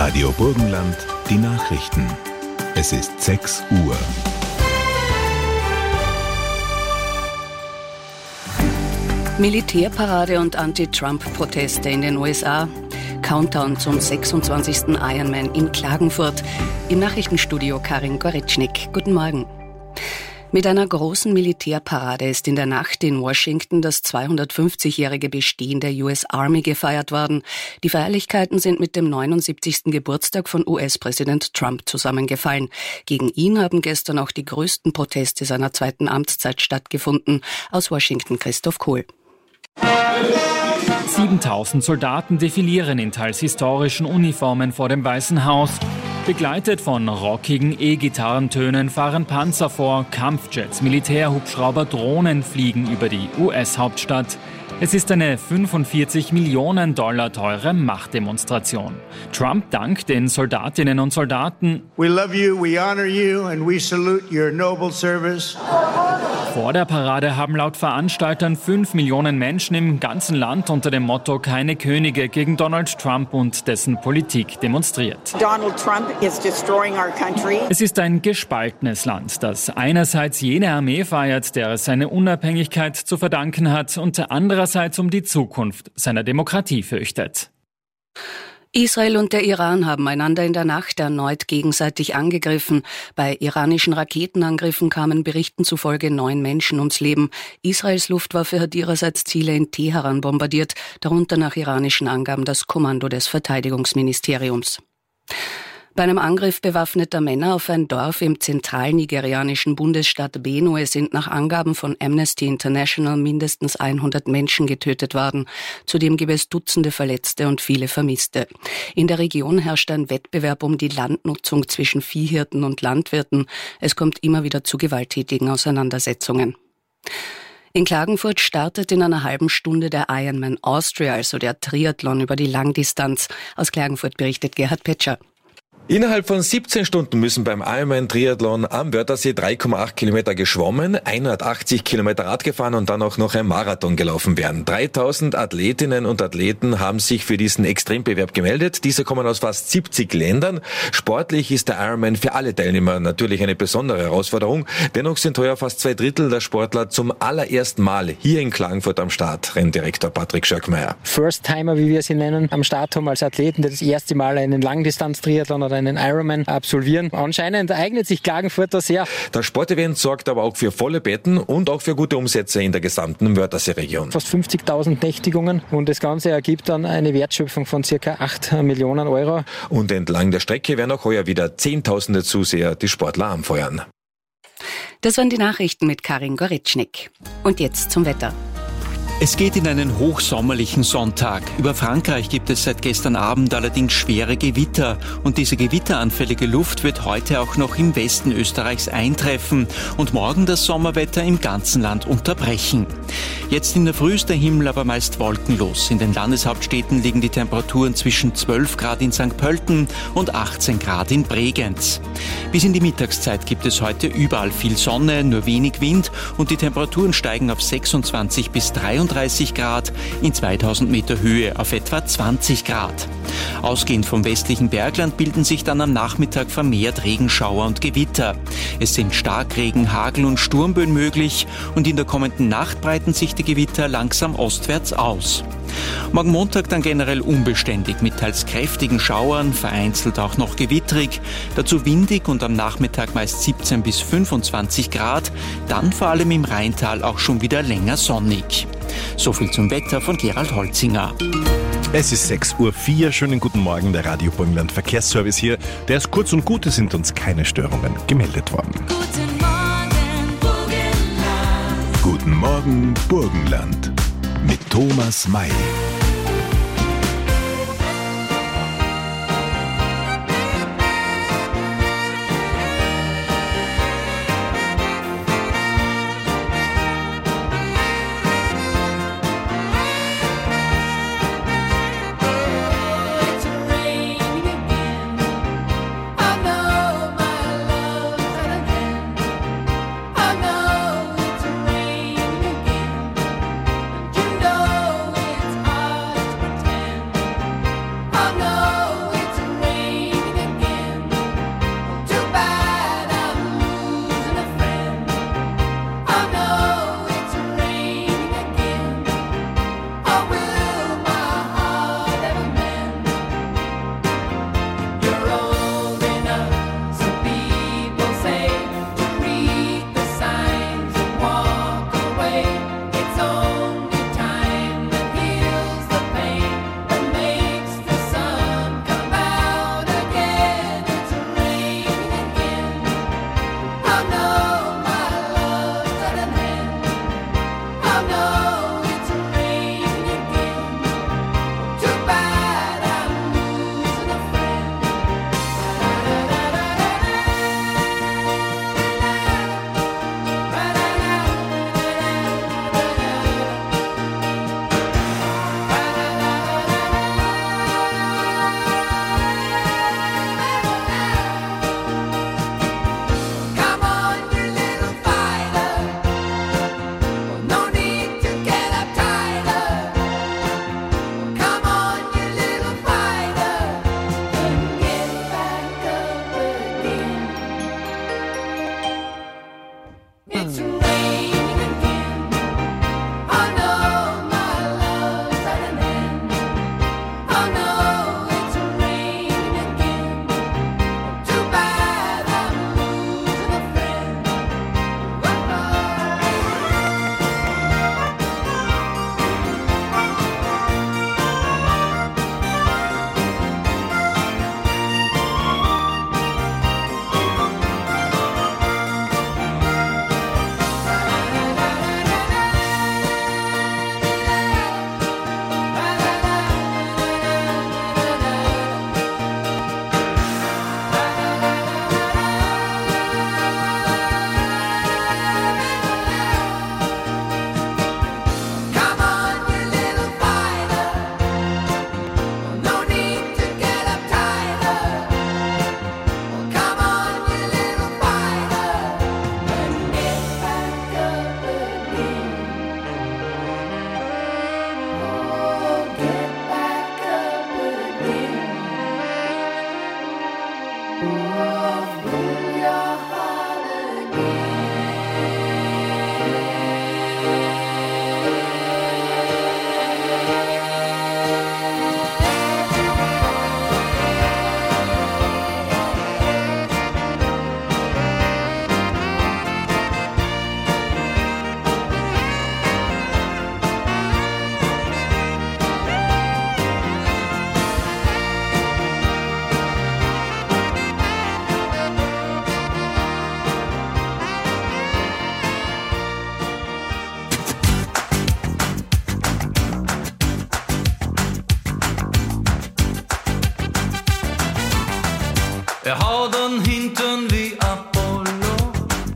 Radio Burgenland, die Nachrichten. Es ist 6 Uhr. Militärparade und Anti-Trump-Proteste in den USA. Countdown zum 26. Ironman in Klagenfurt. Im Nachrichtenstudio Karin Goretschnik. Guten Morgen. Mit einer großen Militärparade ist in der Nacht in Washington das 250-jährige Bestehen der US Army gefeiert worden. Die Feierlichkeiten sind mit dem 79. Geburtstag von US-Präsident Trump zusammengefallen. Gegen ihn haben gestern auch die größten Proteste seiner zweiten Amtszeit stattgefunden. Aus Washington Christoph Kohl. 7000 Soldaten defilieren in teils historischen Uniformen vor dem Weißen Haus. Begleitet von rockigen E-Gitarrentönen fahren Panzer vor, Kampfjets, Militärhubschrauber, Drohnen fliegen über die US-Hauptstadt. Es ist eine 45 Millionen Dollar teure Machtdemonstration. Trump dankt den Soldatinnen und Soldaten. We love you, we honor you and we salute your noble service. Vor der Parade haben laut Veranstaltern 5 Millionen Menschen im ganzen Land unter dem Motto "Keine Könige" gegen Donald Trump und dessen Politik demonstriert. Donald Trump is destroying our country. Es ist ein gespaltenes Land, das einerseits jene Armee feiert, der es seine Unabhängigkeit zu verdanken hat, und andererseits um die Zukunft seiner Demokratie fürchtet. Israel und der Iran haben einander in der Nacht erneut gegenseitig angegriffen. Bei iranischen Raketenangriffen kamen Berichten zufolge 9 Menschen ums Leben. Israels Luftwaffe hat ihrerseits Ziele in Teheran bombardiert, darunter nach iranischen Angaben das Kommando des Verteidigungsministeriums. Bei einem Angriff bewaffneter Männer auf ein Dorf im zentralnigerianischen Bundesstaat Benue sind nach Angaben von Amnesty International mindestens 100 Menschen getötet worden. Zudem gibt es Dutzende Verletzte und viele Vermisste. In der Region herrscht ein Wettbewerb um die Landnutzung zwischen Viehhirten und Landwirten. Es kommt immer wieder zu gewalttätigen Auseinandersetzungen. In Klagenfurt startet in einer halben Stunde der Ironman Austria, also der Triathlon über die Langdistanz. Aus Klagenfurt berichtet Gerhard Petscher. Innerhalb von 17 Stunden müssen beim Ironman-Triathlon am Wörthersee 3,8 Kilometer geschwommen, 180 Kilometer Rad gefahren und dann auch noch ein Marathon gelaufen werden. 3000 Athletinnen und Athleten haben sich für diesen Extrembewerb gemeldet. Diese kommen aus fast 70 Ländern. Sportlich ist der Ironman für alle Teilnehmer natürlich eine besondere Herausforderung. Dennoch sind heuer fast 2/3 der Sportler zum allerersten Mal hier in Klagenfurt am Start. Renndirektor Patrick Schöckmeier. First-Timer, wie wir sie nennen, am Start haben als Athleten, die das erste Mal einen Langdistanz-Triathlon oder einen Ironman absolvieren. Anscheinend eignet sich Klagenfurt da sehr. Das Sportevent sorgt aber auch für volle Betten und auch für gute Umsätze in der gesamten Wörthersee-Region. Fast 50.000 Nächtigungen und das Ganze ergibt dann eine Wertschöpfung von ca. 8 Millionen Euro. Und entlang der Strecke werden auch heuer wieder Zehntausende Zuseher die Sportler anfeuern. Das waren die Nachrichten mit Karin Goretschnik. Und jetzt zum Wetter. Es geht in einen hochsommerlichen Sonntag. Über Frankreich gibt es seit gestern Abend allerdings schwere Gewitter. Und diese gewitteranfällige Luft wird heute auch noch im Westen Österreichs eintreffen und morgen das Sommerwetter im ganzen Land unterbrechen. Jetzt in der Früh ist der Himmel aber meist wolkenlos. In den Landeshauptstädten liegen die Temperaturen zwischen 12 Grad in St. Pölten und 18 Grad in Bregenz. Bis in die Mittagszeit gibt es heute überall viel Sonne, nur wenig Wind und die Temperaturen steigen auf 26 bis 33 Grad, in 2000 Meter Höhe auf etwa 20 Grad. Ausgehend vom westlichen Bergland bilden sich dann am Nachmittag vermehrt Regenschauer und Gewitter. Es sind Starkregen, Hagel und Sturmböen möglich und in der kommenden Nacht breiten sich die Gewitter langsam ostwärts aus. Morgen Montag dann generell unbeständig mit teils kräftigen Schauern, vereinzelt auch noch gewittrig, dazu windig und am Nachmittag meist 17 bis 25 Grad, dann vor allem im Rheintal auch schon wieder länger sonnig. So viel zum Wetter von Gerald Holzinger. Es ist 6:04 Uhr. Schönen guten Morgen, der Radio Burgenland Verkehrsservice hier. Der ist kurz und gut, es sind uns keine Störungen gemeldet worden. Guten Morgen, Burgenland. Guten Morgen, Burgenland. Mit Thomas May. I know it's raining again, and you know it's Er hat einen Hintern wie Apollo,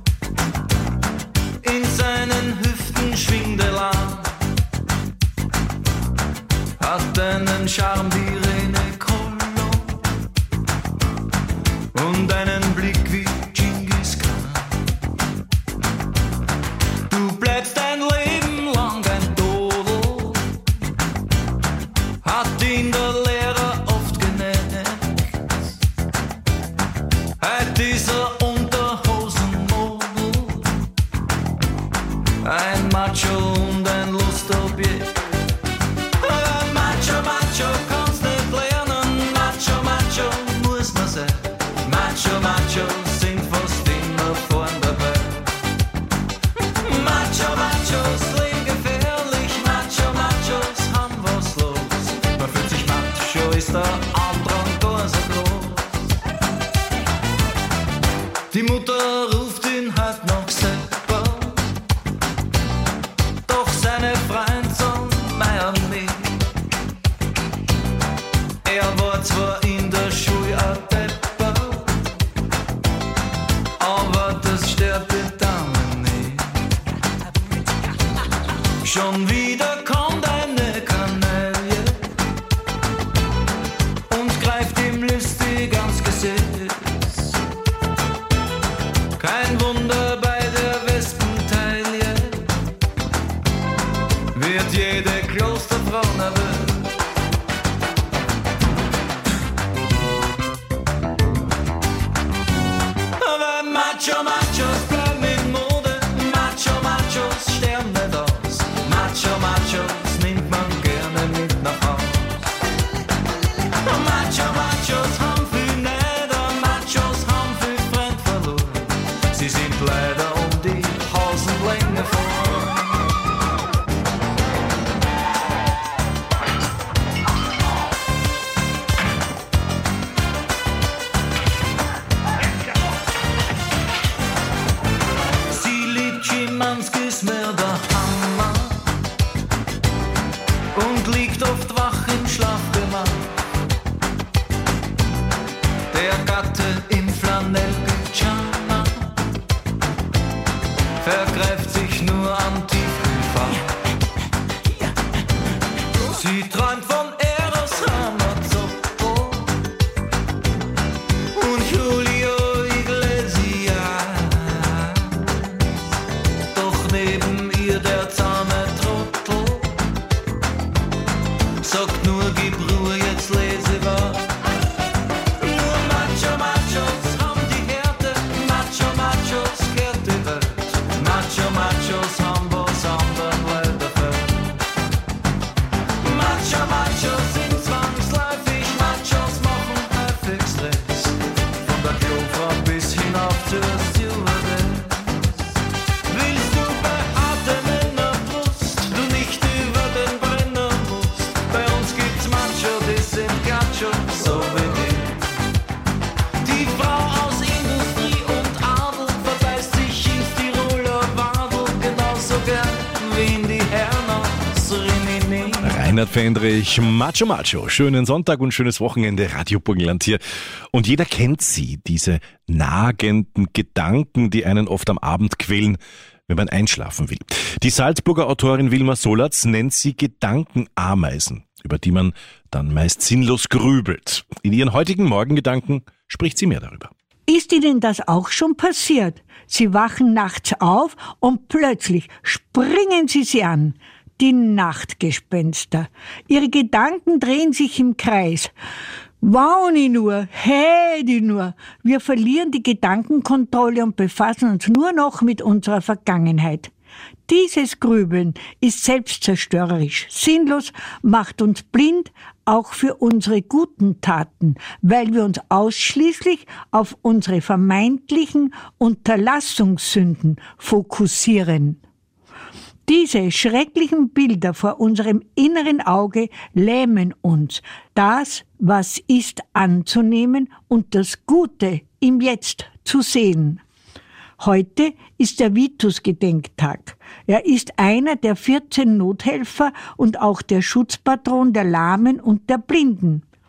in seinen Hüften schwingt er lang, hat einen Charme wie René Collo und einen Blick wie Genghis Khan. Du bleibst dein Leben lang ein Dodel, hat ihn der Lehrer oft genannt. Halt dieser Unterhosenmodel, ein Macho und ein Lustobjekt. Macho, Macho, kannst nicht lernen, Macho, Macho, muss man sein. Macho, Machos sind fast immer vorn dabei. Macho, Machos leben gefährlich, Macho, Machos haben was los. Man fühlt sich macho, ist der Andrang gar so groß. Die Mutter ruft ihn halt noch selber, doch seine Freund sagen Miami. Er war zwar in der Schule ein Depper, aber das stört die Damen nicht. Schon wieder kommt eine Kanaille und greift ihm listig ans Gesäß. Kein Wunder bei der Wespentaille, wird jede Klosterfrau nervös. Aber Macho, Machos bleiben in Mode, Macho, Machos sterben nicht aus. Macho, Machos nimmt man gerne mit nach Haus. Macho, Machos haben viel Neider, Machos haben viel Freund verloren. Sie sind leider um die Hosenlänge vor. Sie liebt Schimanskis mehr der Hammer und liegt oft wach im Schlafgemach. Der Gatte im Flanellpyjama vergreift sich nur am Tiefkühlfach. Sie träumt von Eros Ramazzotti und Julio Iglesias. Doch neben ihr der zahme Trottel sagt nur, gib Ruhe, jetzt lese was. Nur Macho, Machos haben die Härte, Macho, Machos kehrt die Welt. Macho, Machos haben was anderen Leute fällt. Macho, Machos sind zwangsläufig, Machos machen häufig Stress. Von der Klofrau bis hinauf zur Stewardess. Willst du bei harten in der Brust, du nicht über den Brenner musst. Bei uns gibt's Macho, die sind Gacho, so wie ich. Die Frau aus Industrie und Adel verbeißt sich ins Tiroler Wadel genauso gern wie in die Herren aus Rimini. Reinhard Fendrich, Macho Macho. Schönen Sonntag und schönes Wochenende, Radio Burgenland hier. Und jeder kennt sie, diese nagenden Gedanken, die einen oft am Abend quälen, wenn man einschlafen will. Die Salzburger Autorin Wilma Solatz nennt sie Gedankenameisen, über die man dann meist sinnlos grübelt. In ihren heutigen Morgengedanken spricht sie mehr darüber. Ist Ihnen das auch schon passiert? Sie wachen nachts auf und plötzlich springen Sie an. Die Nachtgespenster. Ihre Gedanken drehen sich im Kreis. Wauni nur, hädi nur. Wir verlieren die Gedankenkontrolle und befassen uns nur noch mit unserer Vergangenheit. Dieses Grübeln ist selbstzerstörerisch, sinnlos, macht uns blind, auch für unsere guten Taten, weil wir uns ausschließlich auf unsere vermeintlichen Unterlassungssünden fokussieren. Diese schrecklichen Bilder vor unserem inneren Auge lähmen uns, das, was ist, anzunehmen und das Gute im Jetzt zu sehen. Heute ist der Vitus-Gedenktag. Er ist einer der 14 Nothelfer und auch der Schutzpatron der Lahmen und der Blinden.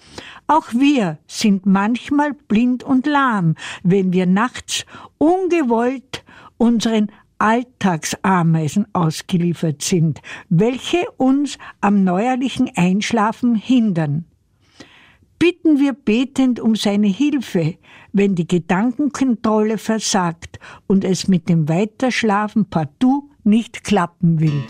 Auch wir sind manchmal blind und lahm, wenn wir nachts ungewollt unseren Alltagsameisen ausgeliefert sind, welche uns am neuerlichen Einschlafen hindern. Bitten wir betend um seine Hilfe, wenn die Gedankenkontrolle versagt und es mit dem Weiterschlafen partout nicht klappen will.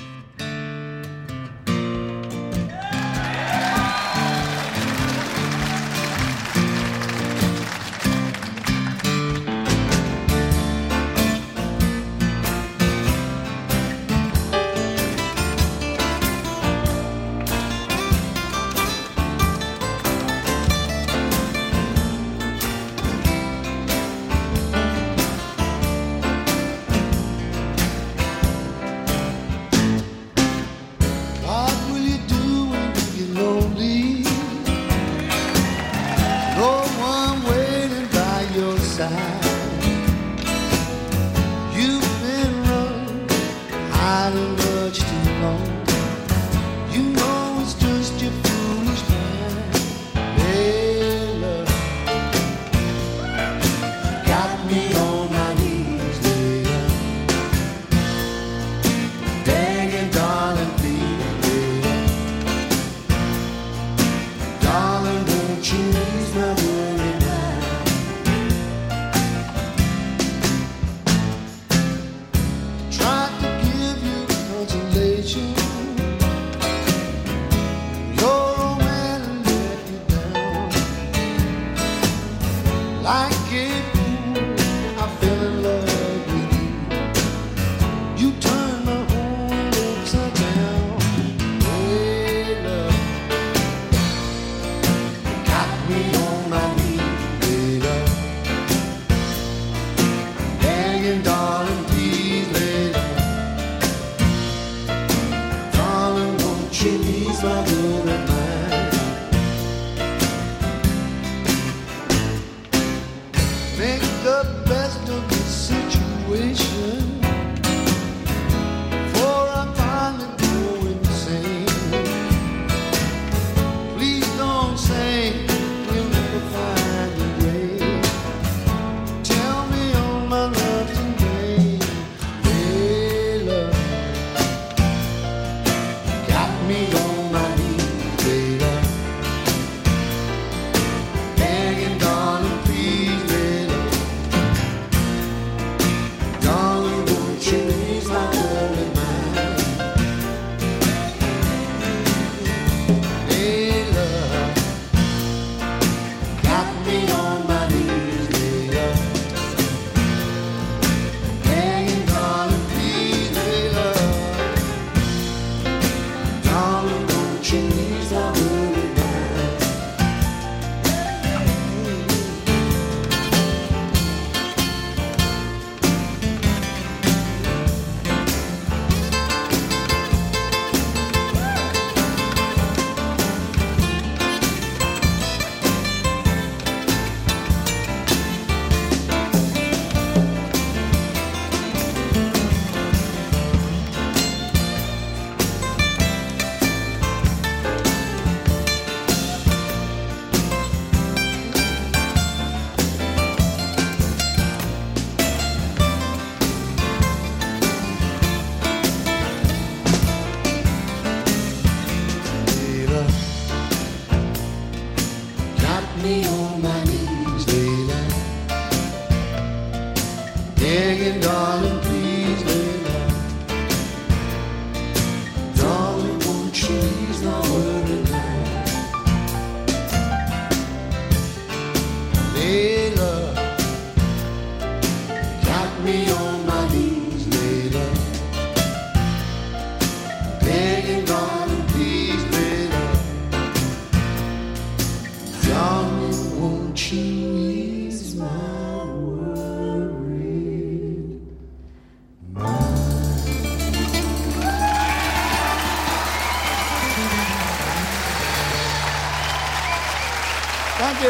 Thank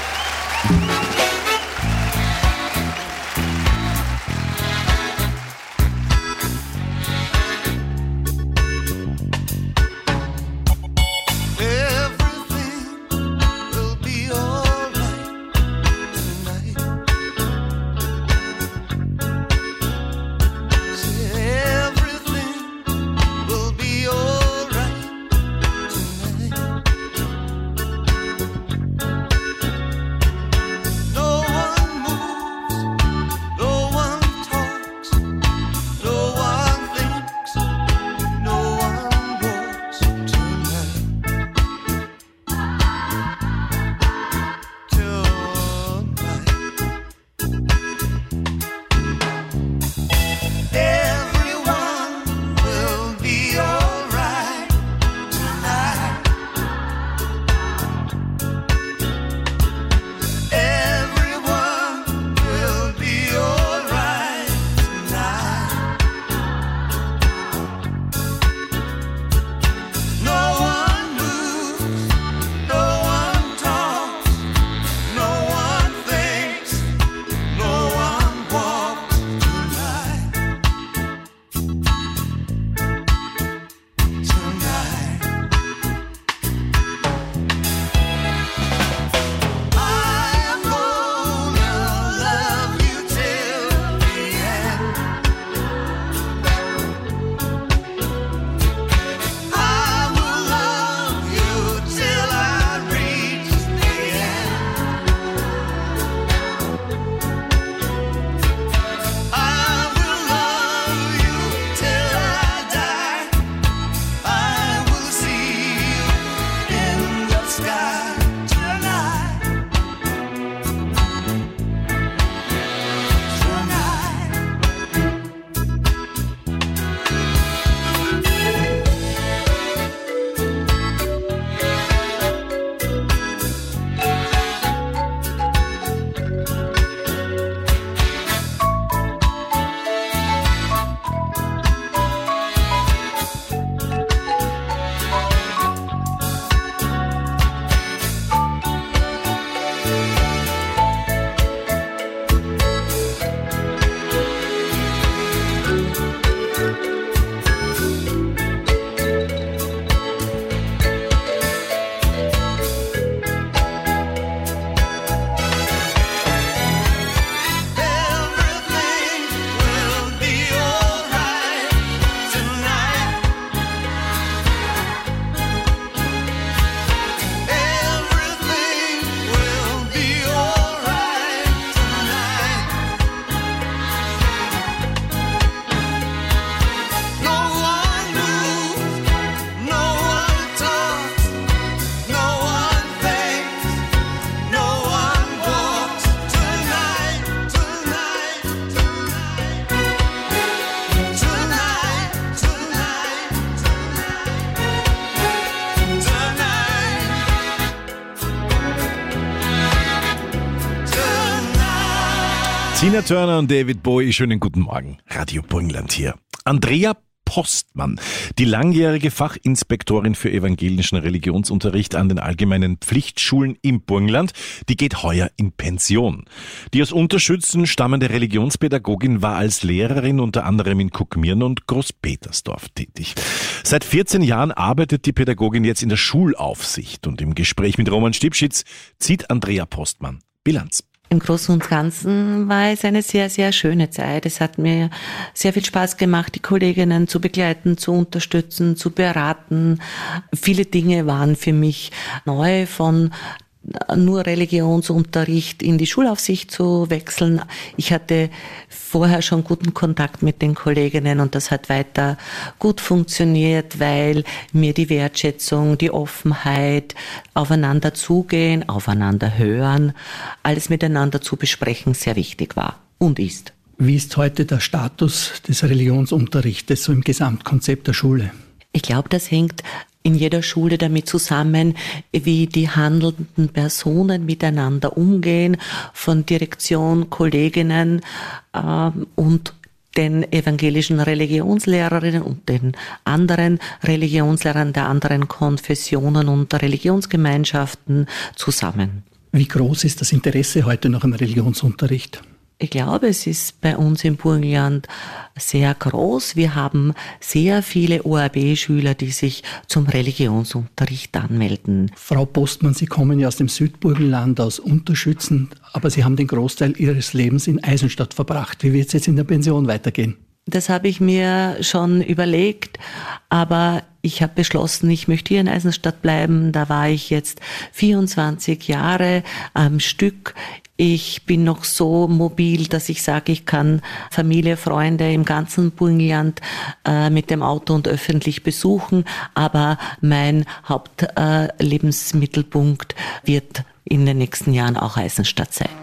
you. Everything will be Tina Turner und David Bowie, schönen guten Morgen. Radio Burgenland hier. Andrea Postmann, die langjährige Fachinspektorin für evangelischen Religionsunterricht an den allgemeinen Pflichtschulen im Burgenland, die geht heuer in Pension. Die aus Unterschützen stammende Religionspädagogin war als Lehrerin unter anderem in Kuckmirn und Großpetersdorf tätig. Seit 14 Jahren arbeitet die Pädagogin jetzt in der Schulaufsicht und im Gespräch mit Roman Stipschitz zieht Andrea Postmann Bilanz. Im Großen und Ganzen war es eine sehr, sehr schöne Zeit. Es hat mir sehr viel Spaß gemacht, die Kolleginnen zu begleiten, zu unterstützen, zu beraten. Viele Dinge waren für mich neu, von nur Religionsunterricht in die Schulaufsicht zu wechseln. Ich hatte vorher schon guten Kontakt mit den Kolleginnen und das hat weiter gut funktioniert, weil mir die Wertschätzung, die Offenheit, aufeinander zugehen, aufeinander hören, alles miteinander zu besprechen sehr wichtig war und ist. Wie ist heute der Status des Religionsunterrichtes so im Gesamtkonzept der Schule? Ich glaube, das hängt in jeder Schule damit zusammen, wie die handelnden Personen miteinander umgehen, von Direktion, Kolleginnen und den evangelischen Religionslehrerinnen und den anderen Religionslehrern der anderen Konfessionen und Religionsgemeinschaften zusammen. Wie groß ist das Interesse heute noch am Religionsunterricht? Ich glaube, es ist bei uns im Burgenland sehr groß. Wir haben sehr viele ORB-Schüler, die sich zum Religionsunterricht anmelden. Frau Postmann, Sie kommen ja aus dem Südburgenland, aus Unterschützen, aber Sie haben den Großteil Ihres Lebens in Eisenstadt verbracht. Wie wird es jetzt in der Pension weitergehen? Das habe ich mir schon überlegt, aber ich habe beschlossen, ich möchte hier in Eisenstadt bleiben. Da war ich jetzt 24 Jahre am Stück. Ich bin noch so mobil, dass ich sage, ich kann Familie, Freunde im ganzen Burgenland mit dem Auto und öffentlich besuchen. Aber mein Hauptlebensmittelpunkt wird in den nächsten Jahren auch Eisenstadt sein.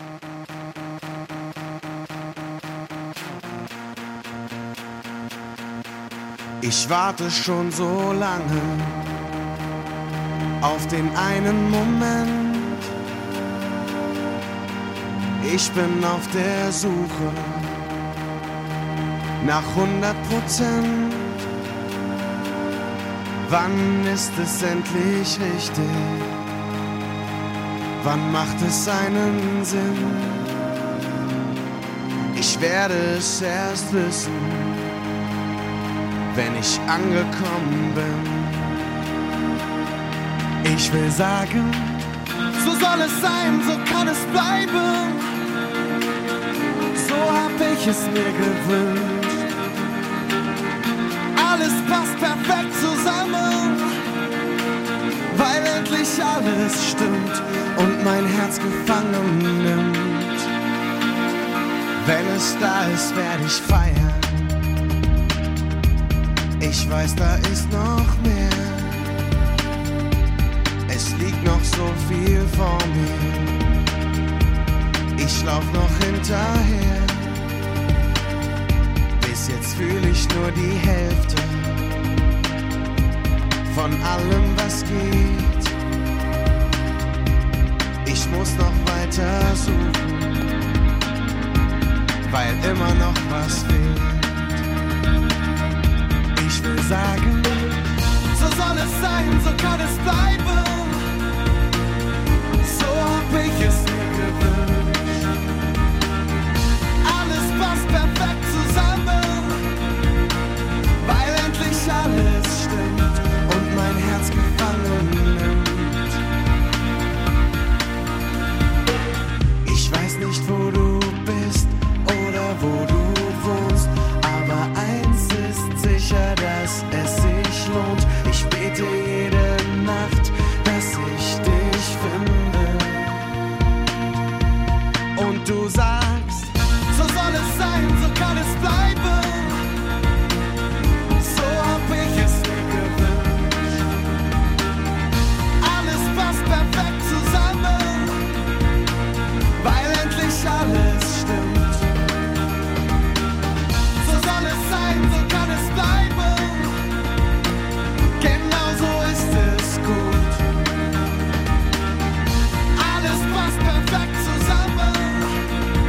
Ich warte schon so lange auf den einen Moment. Ich bin auf der Suche nach 100%. Wann ist es endlich richtig? Wann macht es einen Sinn? Ich werde es erst wissen, wenn ich angekommen bin. Ich will sagen, so soll es sein, so kann es bleiben. So hab ich es mir gewünscht. Alles passt perfekt zusammen, weil endlich alles stimmt und mein Herz gefangen nimmt. Wenn es da ist, werde ich feiern. Ich weiß, da ist noch mehr. Es liegt noch so viel vor mir. Ich lauf noch hinterher. Bis jetzt fühle ich nur die Hälfte von allem, was geht. Ich muss noch weiter suchen, weil immer noch was fehlt. Ich will sagen, so soll es sein, so kann es bleiben. So hab ich es mir gewünscht. Alles passt perfekt zusammen, weil endlich alles stimmt und mein Herz gefangen nimmt. Ich weiß nicht, wo du bist oder wo du wohnst, aber eins ist sicher, dass es sich lohnt. Ich bete jede Nacht, dass ich dich finde. Und du sagst, so soll es sein, so kann es bleiben. So hab ich es mir gewünscht. Alles passt perfekt zusammen, weil endlich alles stimmt. So soll es sein, so kann es bleiben. Genau so ist es gut. Alles passt perfekt zusammen,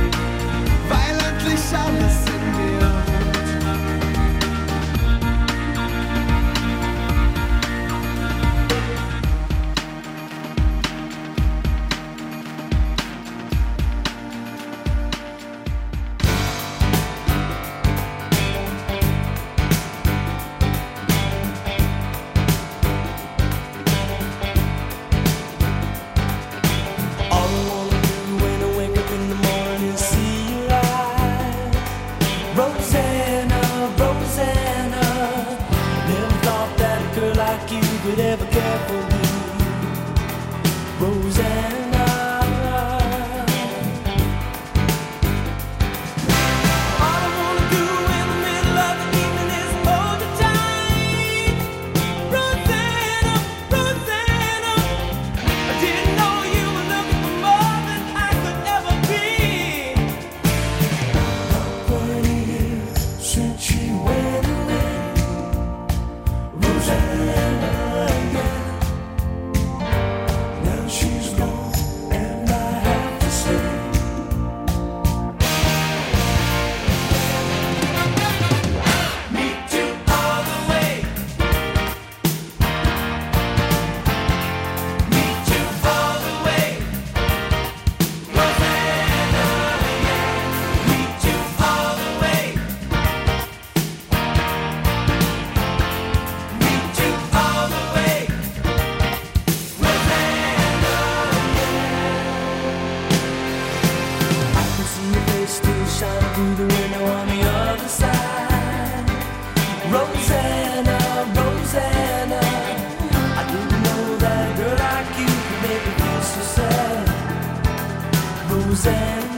shining through the window on the other side. Rosanna, Rosanna, I didn't know that a girl like you could make me feel so sad. Rosanna.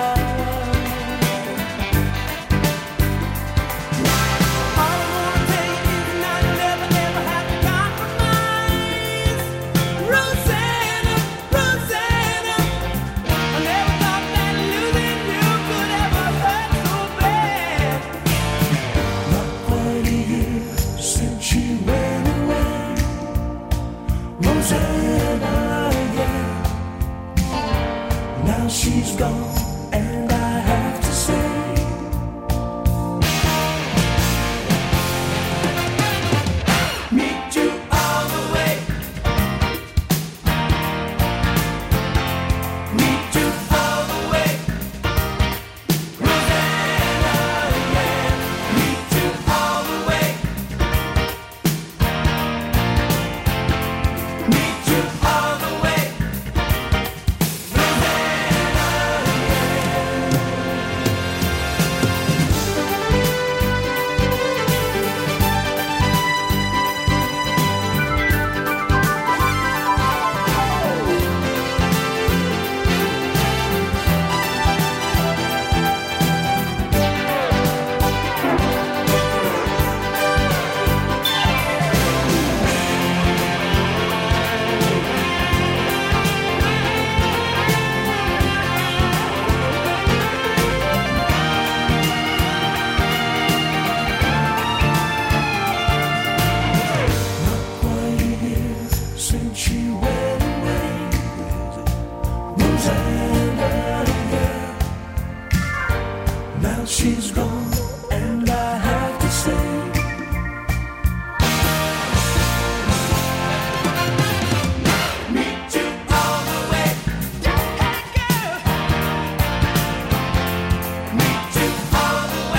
She's gone, and I have to say, meet you all the way, meet you all the way, Rosanna, yeah, meet you all the way, meet you all the way. She's gone, and I have to say, meet you all the way, meet you all the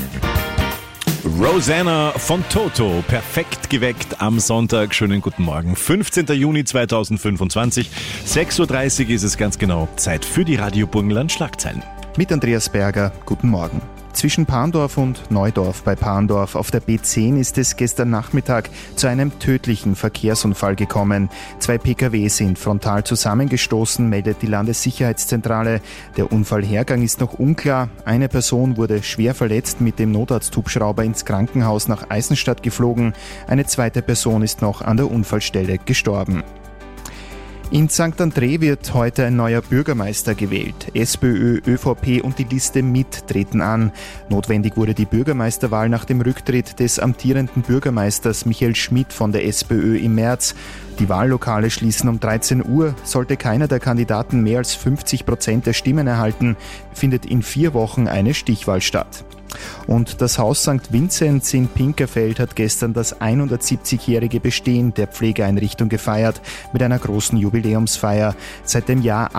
way. Rosanna von Toto, perfekt geweckt am Sonntag. Schönen guten Morgen, 15. Juni 2025, 6.30 Uhr ist es ganz genau. Zeit für die Radio Burgenland Schlagzeilen. Mit Andreas Berger, guten Morgen. Zwischen Parndorf und Neudorf bei Parndorf auf der B10 ist es gestern Nachmittag zu einem tödlichen Verkehrsunfall gekommen. 2 Pkw sind frontal zusammengestoßen, meldet die Landessicherheitszentrale. Der Unfallhergang ist noch unklar. Eine Person wurde schwer verletzt mit dem Notarzthubschrauber ins Krankenhaus nach Eisenstadt geflogen. Eine zweite Person ist noch an der Unfallstelle gestorben. In St. André wird heute ein neuer Bürgermeister gewählt. SPÖ, ÖVP und die Liste MIT treten an. Notwendig wurde die Bürgermeisterwahl nach dem Rücktritt des amtierenden Bürgermeisters Michael Schmidt von der SPÖ im März. Die Wahllokale schließen um 13 Uhr. Sollte keiner der Kandidaten mehr als 50% der Stimmen erhalten, findet in 4 Wochen eine Stichwahl statt. Und das Haus St. Vinzenz in Pinkerfeld hat gestern das 170-jährige Bestehen der Pflegeeinrichtung gefeiert mit einer großen Jubiläumsfeier. Seit dem Jahr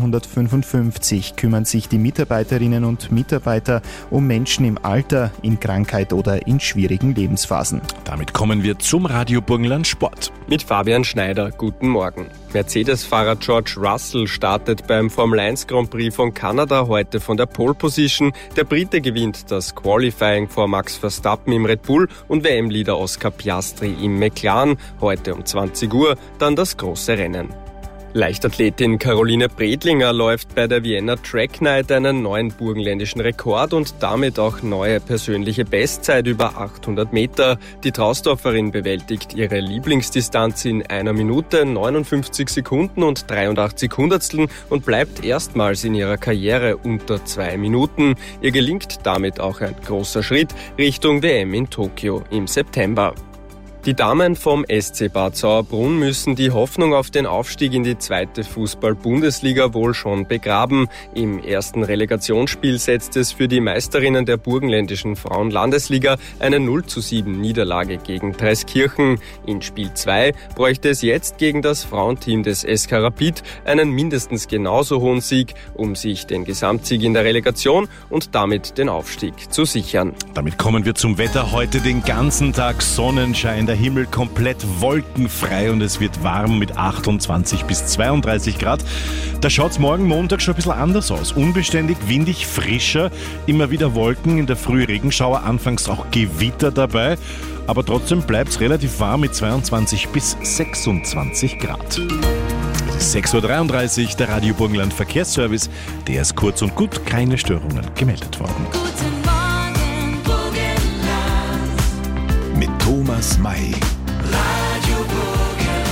1855 kümmern sich die Mitarbeiterinnen und Mitarbeiter um Menschen im Alter, in Krankheit oder in schwierigen Lebensphasen. Damit kommen wir zum Radio Burgenland Sport. Mit Fabian Schneider, guten Morgen. Mercedes-Fahrer George Russell startet beim Formel 1 Grand Prix von Kanada heute von der Pole Position. Der Brite gewinnt das Qualifying vor Max Verstappen im Red Bull und WM-Leader Oscar Piastri im McLaren. Heute um 20 Uhr dann das große Rennen. Leichtathletin Caroline Bredlinger läuft bei der Vienna Track Night einen neuen burgenländischen Rekord und damit auch neue persönliche Bestzeit über 800 Meter. Die Trausdorferin bewältigt ihre Lieblingsdistanz in 1 Minute, 59 Sekunden und 83 Hundertsteln und bleibt erstmals in ihrer Karriere unter 2 Minuten. Ihr gelingt damit auch ein großer Schritt Richtung WM in Tokio im September. Die Damen vom SC Bad Sauerbrunn müssen die Hoffnung auf den Aufstieg in die 2. Fußball-Bundesliga wohl schon begraben. Im ersten Relegationsspiel setzt es für die Meisterinnen der burgenländischen Frauen-Landesliga eine 0:7 Niederlage gegen Treskirchen. In Spiel 2 bräuchte es jetzt gegen das Frauenteam des SK Rapid einen mindestens genauso hohen Sieg, um sich den Gesamtsieg in der Relegation und damit den Aufstieg zu sichern. Damit kommen wir zum Wetter. Heute den ganzen Tag Sonnenschein. der Himmel komplett wolkenfrei und es wird warm mit 28 bis 32 Grad. Da schaut es morgen Montag schon ein bisschen anders aus. Unbeständig, windig, frischer, immer wieder Wolken, in der Früh Regenschauer, anfangs auch Gewitter dabei. Aber trotzdem bleibt es relativ warm mit 22 bis 26 Grad. Es ist 6.33 Uhr, der Radio Burgenland Verkehrsservice. Der ist kurz und gut, keine Störungen gemeldet worden. Guten Morgen, Burgenland. Mit Thomas May. Radio Burgenland.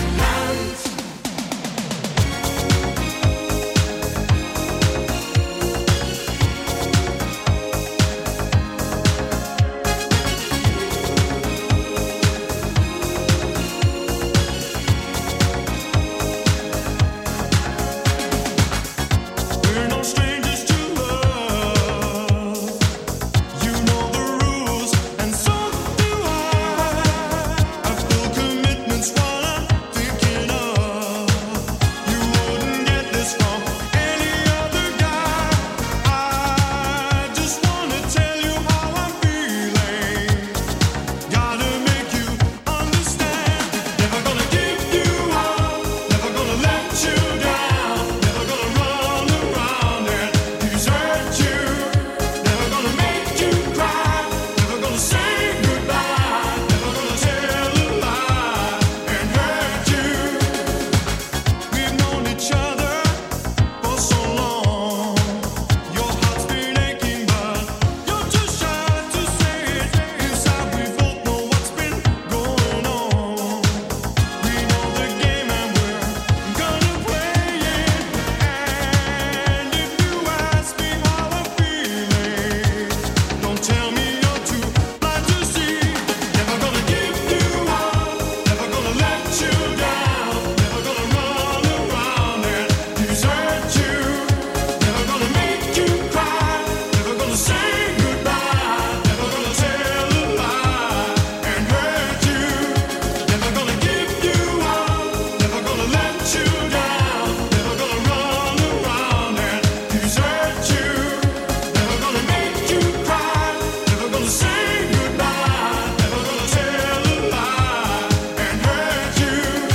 We're no strangers to love. You know the rules, and so do I feel commitment's what I'm thinking of. You wouldn't get this from any other guy. I just wanna tell you how I'm feeling. Gotta make you understand. Never gonna give you up. Never gonna let you down. Never gonna run around and desert you. Never gonna make you cry. Never gonna say goodbye. Never gonna tell a lie and hurt you. We've known each other for so long. Your heart's been aching, but you're too shy to say it. Inside we both know what's been going on. We know the game and we're gonna play it. And if you ask me how I'm feeling, don't tell me you're too blind to see. Never gonna give you up, never gonna let you down, never gonna run around and desert you. Never gonna make you cry, never gonna say goodbye, never gonna tell a lie and hurt you. Never gonna give you up, never gonna let you down, never gonna run around and desert you. Never gonna make you cry, never gonna say goodbye, never gonna tell a lie and hurt you.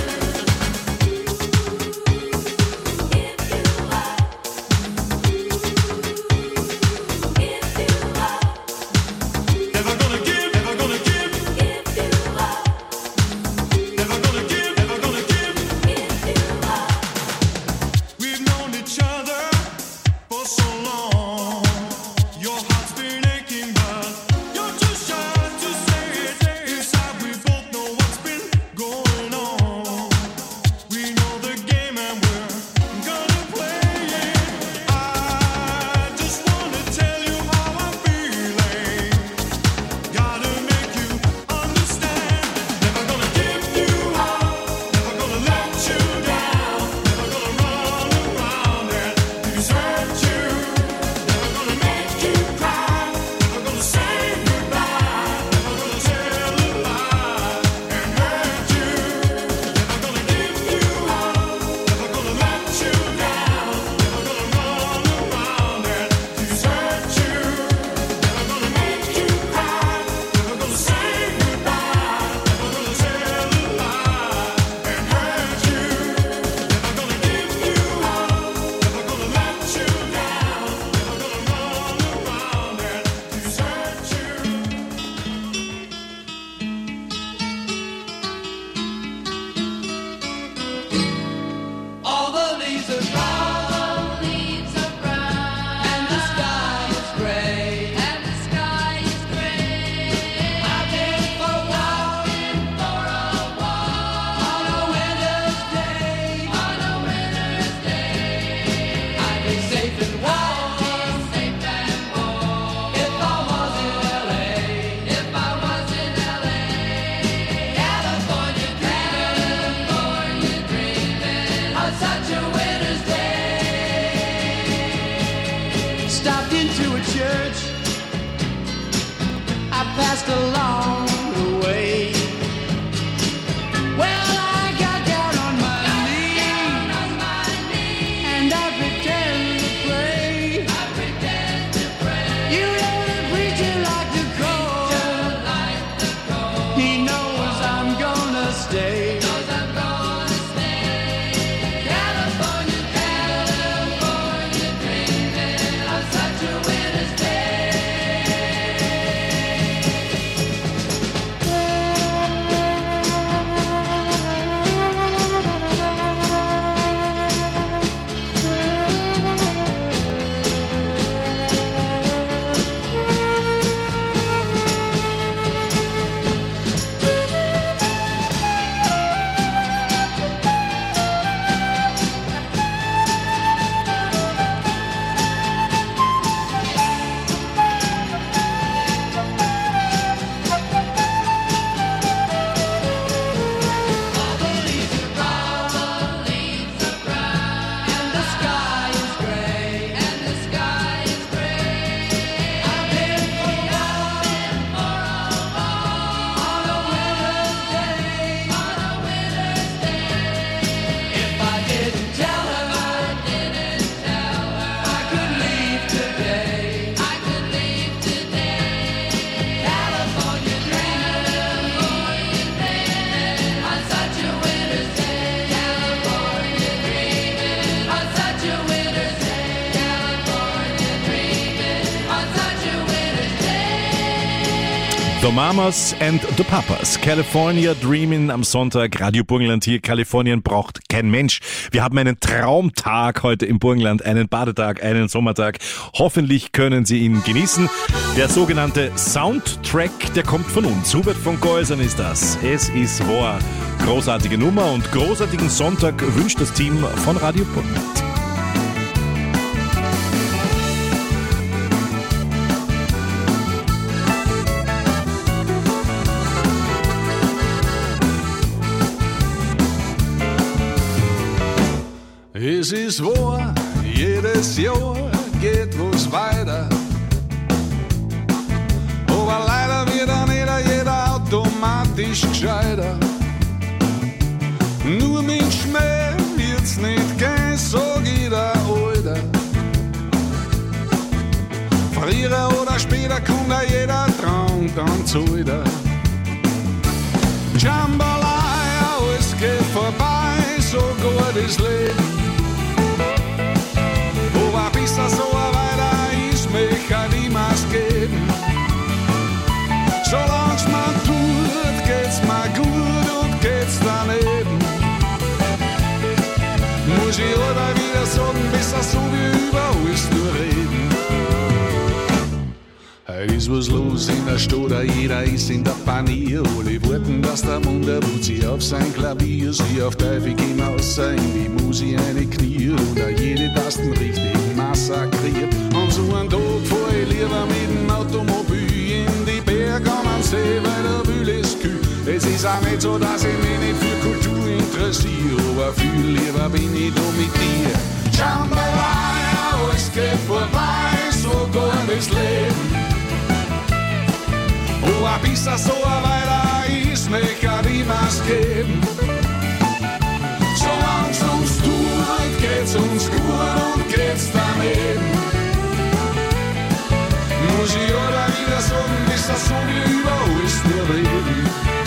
Never gonna give, never gonna give, never gonna give, never gonna give. We've known each other for so long. Your heart's been aching, but you're too shy to say it. Inside we both know what's been going on. We know the game and we're gonna play it. I just wanna tell you how I'm feeling. Gotta make you understand. Never gonna give you up, never gonna let you down, never gonna run around and desert you. Never gonna make you cry, never gonna say goodbye, never gonna tell a lie and hurt you. Never gonna give you up, never gonna let you down, never gonna run around and desert you. Never gonna make you cry, never gonna say goodbye, never gonna tell a lie and hurt you. Never gonna give you up, never gonna let you down, never gonna run around and desert you. All the leaves are brown, and the sky is gray, I've been for a walk on a winter's day, I'd be safe and warm if I was in LA, California dreaming on such a winter's day. Stopped into a church, I passed along the way. Well, I got down on my knees and I pretend to pray. You know the preacher like to call. He knows I'm The Mamas and the Papas. California Dreamin' am Sonntag. Radio Burgenland hier. Kalifornien braucht kein Mensch. Wir haben einen Traumtag heute im Burgenland. Einen Badetag, einen Sommertag. Hoffentlich können Sie ihn genießen. Der sogenannte Soundtrack, der kommt von uns. Hubert von Geusern ist das. Es ist wahr. Großartige Nummer und großartigen Sonntag wünscht das Team von Radio Burgenland. Es ist wahr, jedes Jahr geht was weiter. Aber leider wird auch nicht jeder automatisch gescheiter. Nur mit Schmäh wird's nicht gehen, sag jeder Alter. Früher oder später kommt auch jeder dran, dann zahlt er. Jambalaya, alles geht vorbei, sogar das Leben. Aber bis das so weiter ist, mich halt niemals geben. Solang's man tut, geht's mir gut und geht's daneben. Muss ich aber wieder sagen, bis das so wie über alles nur reden. Heute ist was los in der Stadt, jeder ist in der Panier. Alle warten, dass der Munderwut sich auf sein Klavier, sie auf Teufel hinaus in die Musik eine kniert und jede Tasten richtig massakriert. An so einem Tag fahr ich lieber mit dem Automobil in die Berge an den See, weil der Wühl ist kühl. Es ist auch nicht so, dass ich mich nicht für Kultur interessiere, aber viel lieber bin ich da mit dir. Jambalaya, alles geht vorbei, sogar das Leben. Aber bis das so weiter ist, mich kann niemals geben. Solang's uns tut, geht's uns gut und geht's daneben. Muss ich oder wieder sagen, bis das so wie über alles nur reden.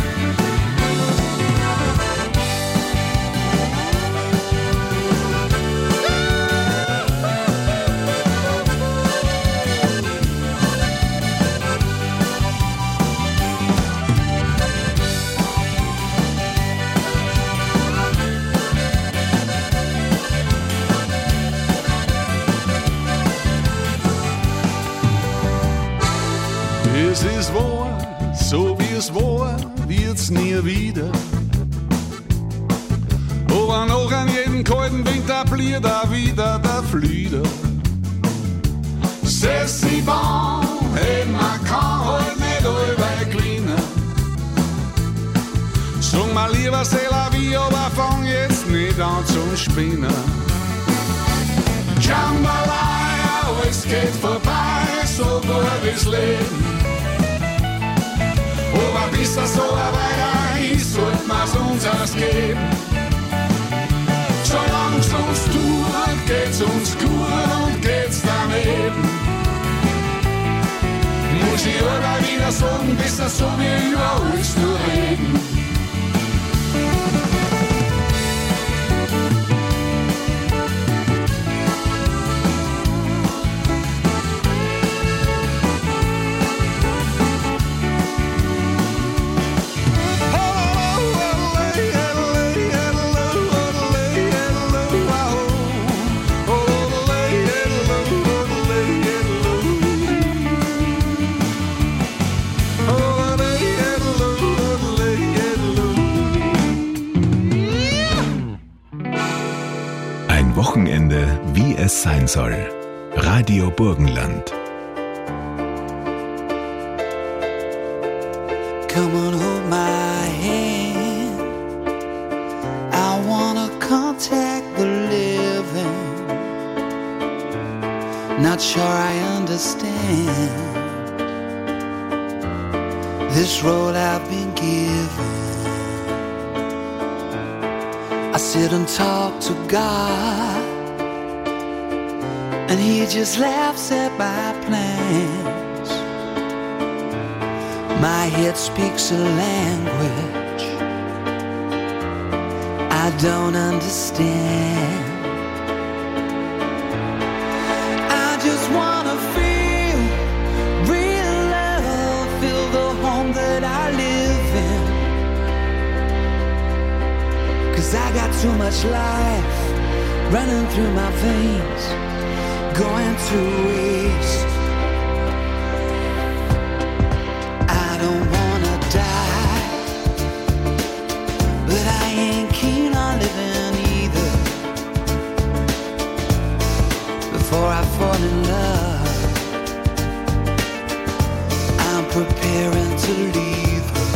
Es ist wahr, so wie es war, wird's nie wieder. Aber noch an jedem kalten Winter blieb da wieder der Flüder. C'est si bon, hey, man kann halt nicht allweil klinen. Sag mal lieber c'est la vie, aber fang jetzt nicht an zum Spinnen. Jambalaya, es geht vorbei, sogar das Leben. Aber bis das so weiter ist, sollten wir's uns ausgeben. Solang's uns tut, geht's uns gut und geht's daneben. Muss ich aber wieder sagen, bis das so wie über alles nur reden. Wochenende, wie es sein soll. Radio Burgenland. Come on, hold my hand. I wanna contact the living. Not sure I understand this road I've been given. I sit and talk to God, and He just laughs at my plans. My head speaks a language I don't understand. I just wanna feel real love, feel the home too much life running through my veins, going to waste. I don't wanna die, but I ain't keen on living either. Before I fall in love, I'm preparing to leave her.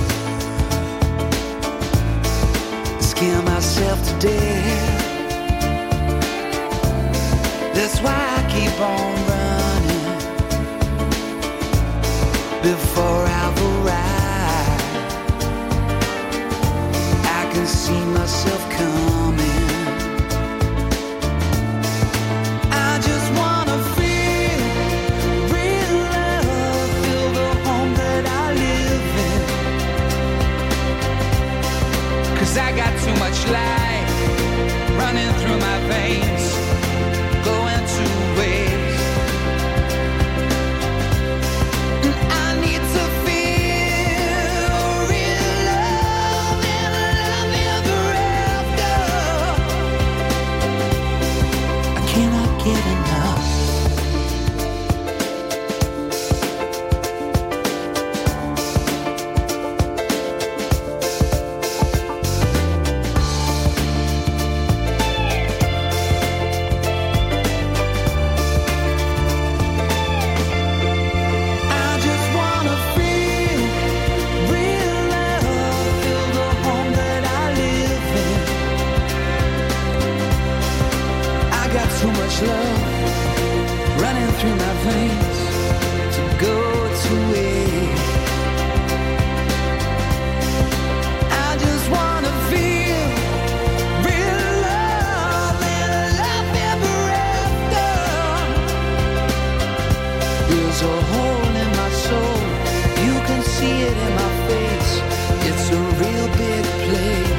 Scare myself to death. That's why I keep on running before I've arrived. I can see myself coming. I just wanna feel real love, feel the home that I live in. 'Cause I got too much life running through my veins, going to waste. And I need to feel real love and love ever after. I cannot get enough. Too much love running through my veins to go to waste. I just wanna feel real love and love ever after. There's a hole in my soul, you can see it in my face. It's a real big place.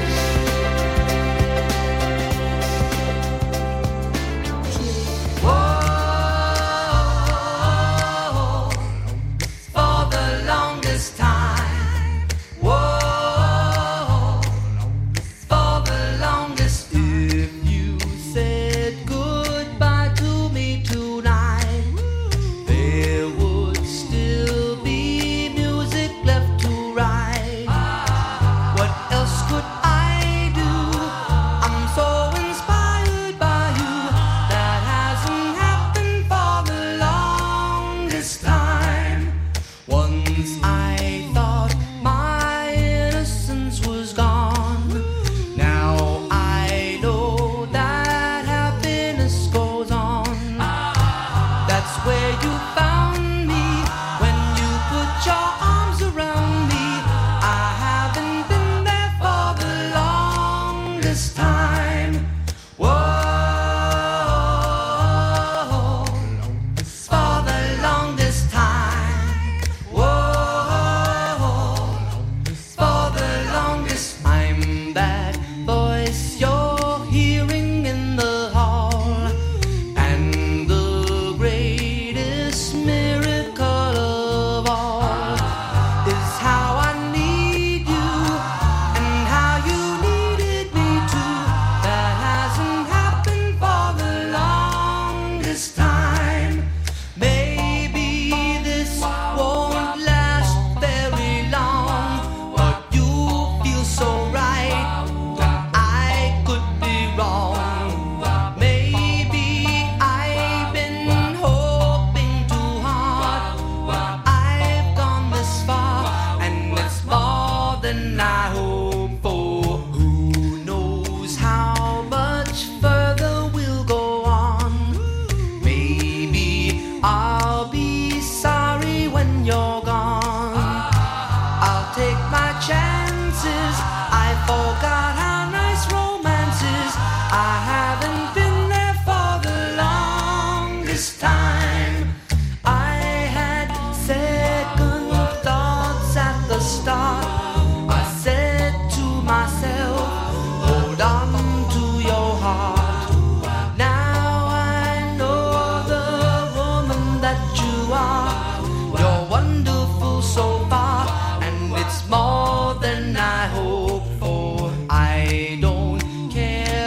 More than I hoped for. I don't care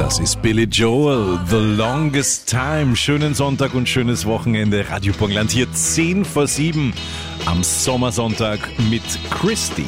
Das ist Billy Joel, The Longest Time. Schönen Sonntag und schönes Wochenende. Radio Burgenland hier 6:50 am Sommersonntag mit Christy.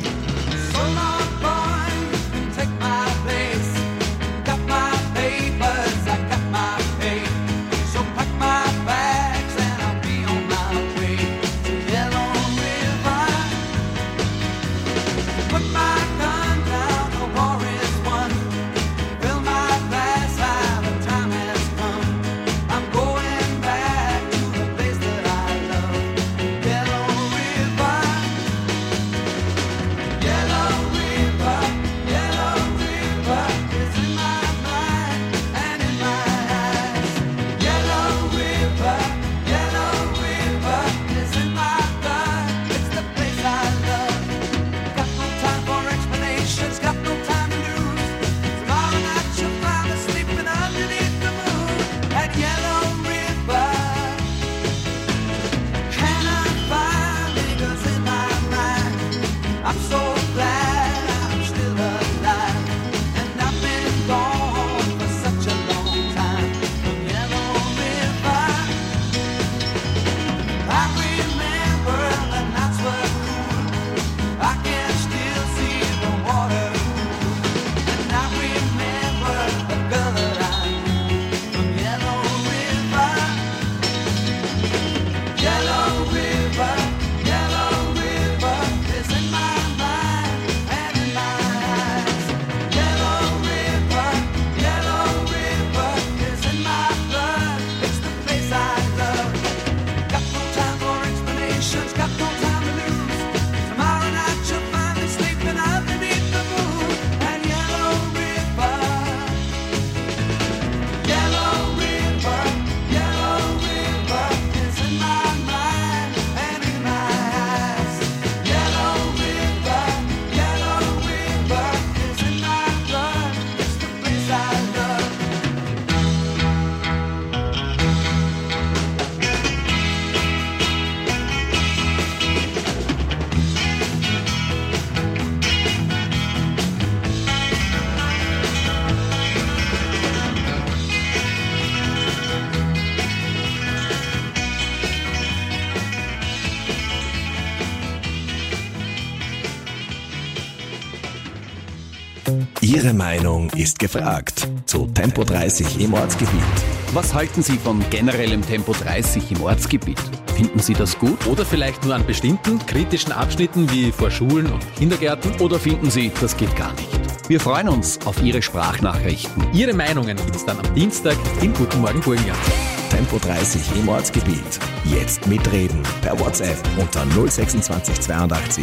Ihre Meinung ist gefragt zu Tempo 30 im Ortsgebiet. Was halten Sie von generellem Tempo 30 im Ortsgebiet? Finden Sie das gut? Oder vielleicht nur an bestimmten kritischen Abschnitten wie vor Schulen und Kindergärten? Oder finden Sie, das geht gar nicht? Wir freuen uns auf Ihre Sprachnachrichten. Ihre Meinungen gibt es dann am Dienstag in Guten Morgen Burgenland. Tempo 30 im Ortsgebiet. Jetzt mitreden per WhatsApp unter 026 82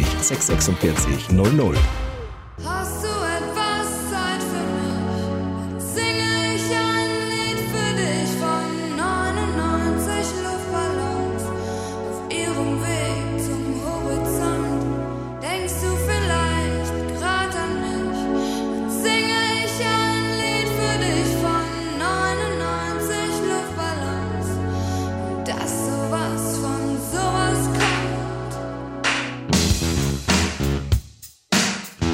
646 00. Hast du etwas Zeit für mich? Singe ich ein Lied für dich von 99 Luftballons auf ihrem Weg zum Horizont. Denkst du vielleicht gerade an mich? Singe ich ein Lied für dich von 99 Luftballons und dass sowas von sowas kommt.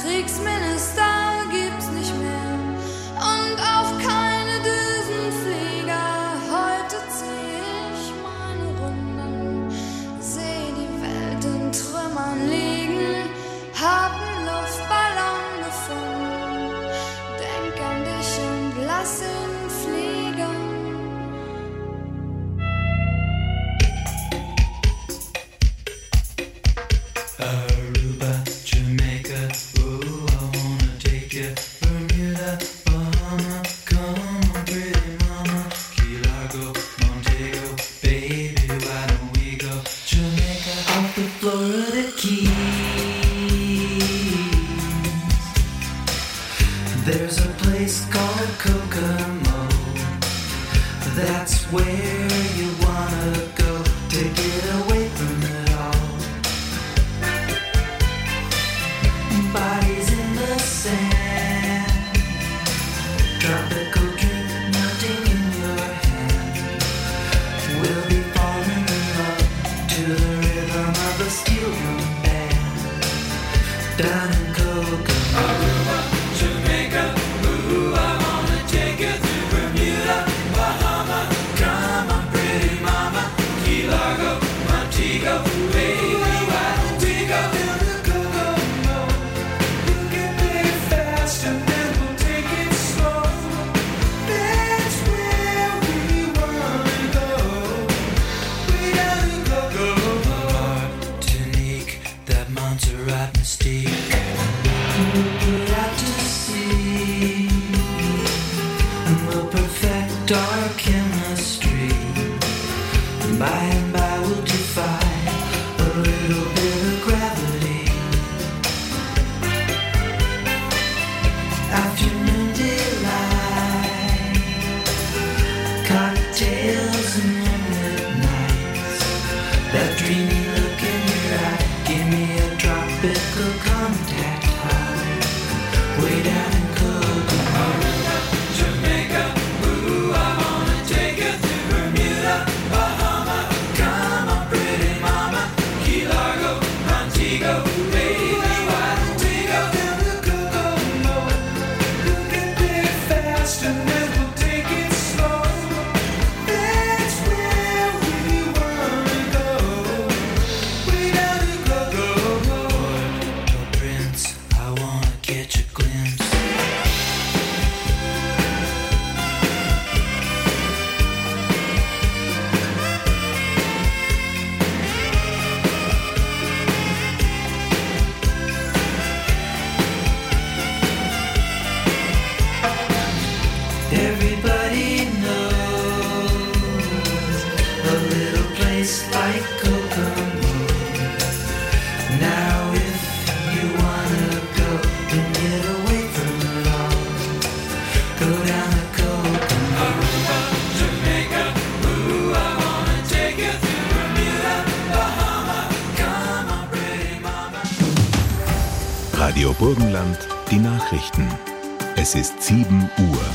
Kriegsminister gibt's nicht mehr und auch keine Düsenflieger. Heute zieh ich meine Runden, seh die Welt in Trümmern liegen, hab 'n Luftballon gefunden, denk an dich und lass ihn fliegen. Aruba, Jamaica, ooh, I wanna take you. Bermuda, Bahama, come on, pretty mama. Key Largo, Montego, baby, why don't we go? Jamaica, off the Florida Keys. There's a place called Kokomo. That's where you wanna go to get away from it all. Bodies in the sand, tropical drink melting in your hand. We'll be falling in love to the rhythm of a steel drum band. Down in Kokomo, Aruba, Jamaica, ooh, I wanna take you to Bermuda, Bahama, come on, pretty mama, Key Largo, Montego, baby, why don't we go down to Kokomo? And then we'll take it slow. That's where we wanna go. We gotta go. Martinique, that Montserrat mystique. We'll put out to sea, and we'll perfect our chemistry. By and by we'll defy a little bit of gravity. Afternoon delight, cocktails and moonlit nights. That dreamy look in your eye, give me a tropical contact high. Way down in Kokomo, Aruba, Jamaica, ooh, I wanna take you to Bermuda, Bahama, come on, pretty mama, Key Largo, Montego, baby, why don't we go down to Kokomo? And then we'll take it slow. That's where we wanna go. We gotta go. Puerto Prince, I wanna catch a glimpse. Everybody knows a little place like Kokomo. Now if you wanna go and get away from it all, go down to Kokomo. Aruba, Jamaica, ooh, I wanna take you to Bermuda, Bahama, come on, pretty mama. Radio Burgenland, die Nachrichten. Es ist 7 Uhr.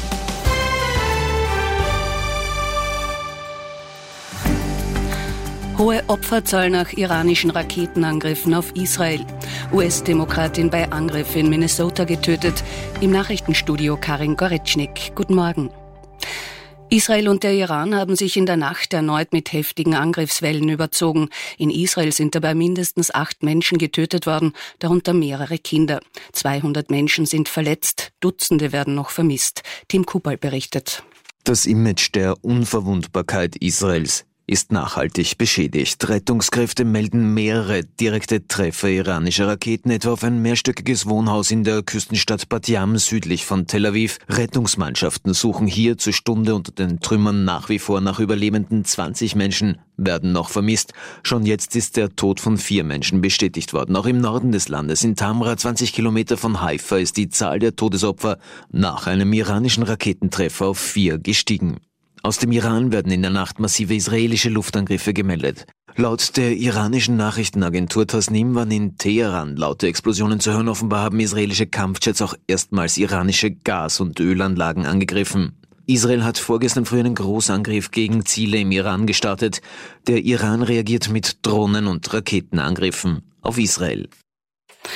Hohe Opferzahl nach iranischen Raketenangriffen auf Israel. US-Demokratin bei Angriff in Minnesota getötet. Im Nachrichtenstudio Karin Goretschnik. Guten Morgen. Israel und der Iran haben sich in der Nacht erneut mit heftigen Angriffswellen überzogen. In Israel sind dabei mindestens 8 Menschen getötet worden, darunter mehrere Kinder. 200 Menschen sind verletzt, Dutzende werden noch vermisst. Tim Kubal berichtet. Das Image der Unverwundbarkeit Israels ist nachhaltig beschädigt. Rettungskräfte melden mehrere direkte Treffer iranischer Raketen, etwa auf ein mehrstöckiges Wohnhaus in der Küstenstadt Bat Yam südlich von Tel Aviv. Rettungsmannschaften suchen hier zur Stunde unter den Trümmern nach wie vor nach Überlebenden. 20 Menschen werden noch vermisst. Schon jetzt ist der Tod von 4 Menschen bestätigt worden. Auch im Norden des Landes, in Tamra, 20 Kilometer von Haifa, ist die Zahl der Todesopfer nach einem iranischen Raketentreffer auf 4 gestiegen. Aus dem Iran werden in der Nacht massive israelische Luftangriffe gemeldet. Laut der iranischen Nachrichtenagentur Tasnim waren in Teheran laute Explosionen zu hören. Offenbar haben israelische Kampfjets auch erstmals iranische Gas- und Ölanlagen angegriffen. Israel hat vorgestern früh einen Großangriff gegen Ziele im Iran gestartet. Der Iran reagiert mit Drohnen- und Raketenangriffen auf Israel.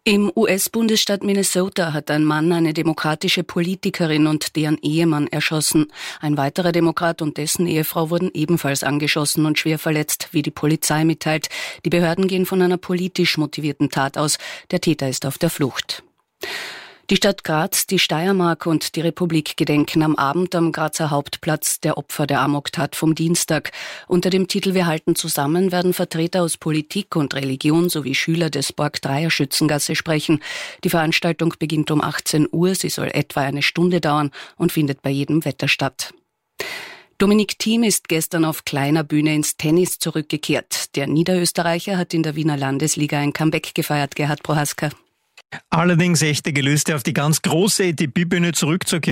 Im US-Bundesstaat Minnesota hat ein Mann eine demokratische Politikerin und deren Ehemann erschossen. Ein weiterer Demokrat und dessen Ehefrau wurden ebenfalls angeschossen und schwer verletzt, wie die Polizei mitteilt. Die Behörden gehen von einer politisch motivierten Tat aus. Der Täter ist auf der Flucht. Die Stadt Graz, die Steiermark und die Republik gedenken am Abend am Grazer Hauptplatz der Opfer der Amoktat vom Dienstag. Unter dem Titel Wir halten zusammen werden Vertreter aus Politik und Religion sowie Schüler des Borg 3er Schützengasse sprechen. Die Veranstaltung beginnt um 18 Uhr, sie soll etwa eine Stunde dauern und findet bei jedem Wetter statt. Dominic Thiem ist gestern auf kleiner Bühne ins Tennis zurückgekehrt. Der Niederösterreicher hat in der Wiener Landesliga ein Comeback gefeiert, Gerhard Prohaska. Allerdings echte Gelüste, auf die ganz große ATP-Bühne zurückzukehren.